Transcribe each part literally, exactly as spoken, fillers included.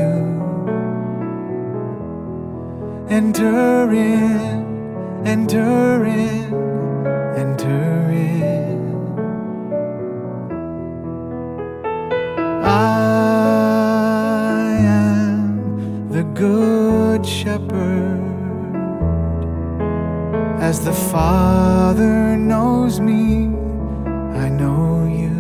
Enter in, enter in, enter in. I am the good shepherd, as the Father knows me, I know you.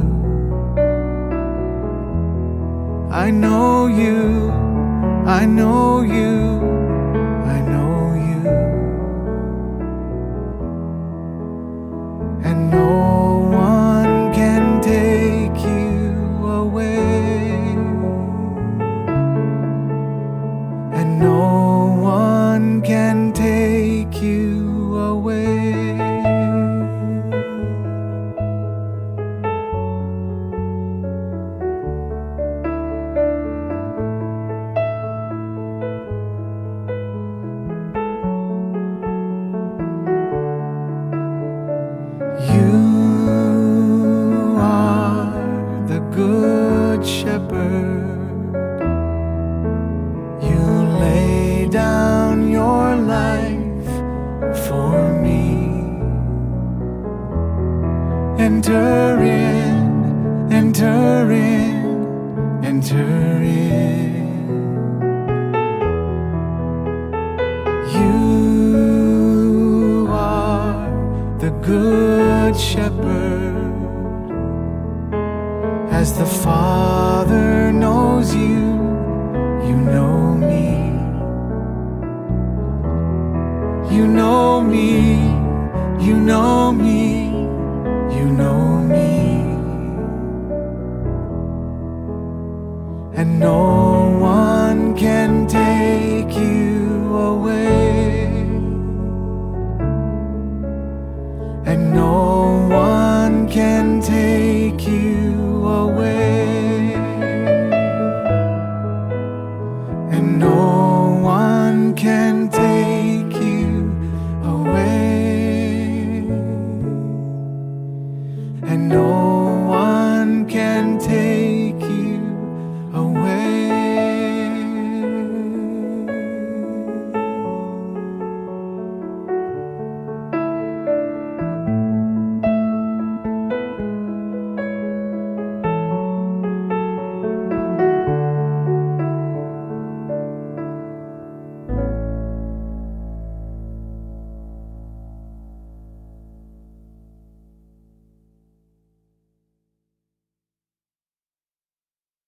I know you, I know you, I know you. And no one can take you away, and no one can take you away. You are the good shepherd. You lay down your life for me. Enter in, enter in, enter in. You are the good shepherd, as the Father knows you, you know me. You know me, you know me, you know me. And no one can take you away, and no one can take you away, and no